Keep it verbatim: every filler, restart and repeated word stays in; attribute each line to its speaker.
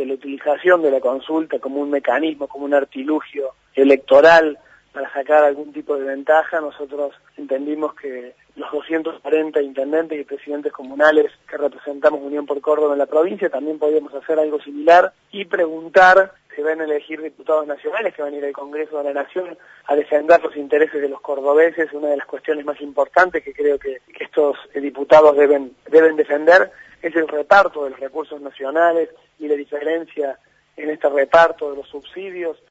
Speaker 1: ante la utilización de la consulta como un mecanismo, como un artilugio electoral para sacar algún tipo de ventaja, nosotros entendimos que los doscientos cuarenta intendentes y presidentes comunales que representamos Unión por Córdoba en la provincia también podíamos hacer algo similar y preguntar si van a elegir diputados nacionales que van a ir al Congreso de la Nación a defender los intereses de los cordobeses. Una de las cuestiones más importantes que creo que, que estos diputados deben, deben defender es el reparto de los recursos nacionales y la diferencia en este reparto de los subsidios.